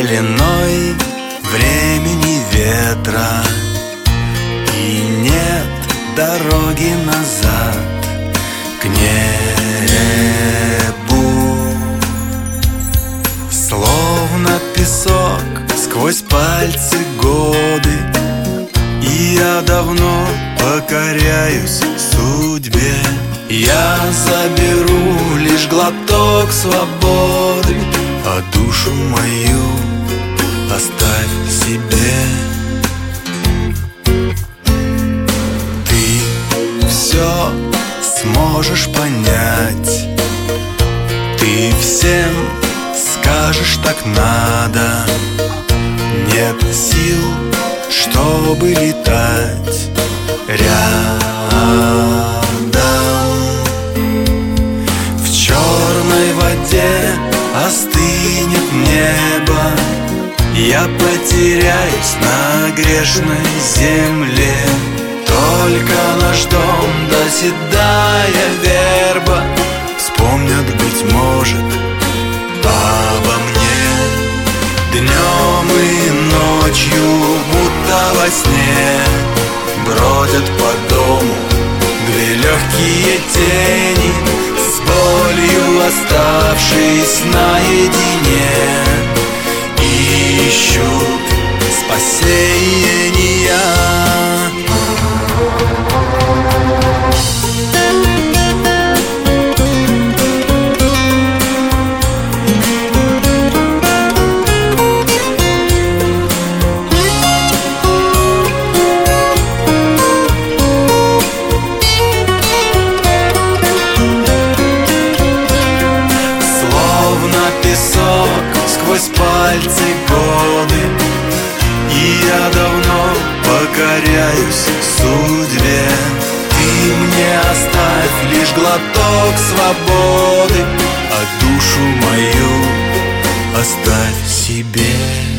длиной времени ветра, и нет дороги назад к небу. Словно песок сквозь пальцы годы, и я давно покоряюсь судьбе. Я заберу лишь глоток свободы, а душу мою оставь себе. Ты все сможешь понять, ты всем скажешь, так надо. Нет сил, чтобы летать рядом. В черной воде остынет небо, я потеряюсь на грешной земле. Только наш дом да седая верба вспомнят, быть может, обо мне. Днем и ночью, будто во сне, бродят по дому две легкие тени, с болью оставшись наедине, ищут спасения. Сквозь пальцы годы, и я давно покоряюсь судьбе. Ты мне оставь лишь глоток свободы, а душу мою оставь себе.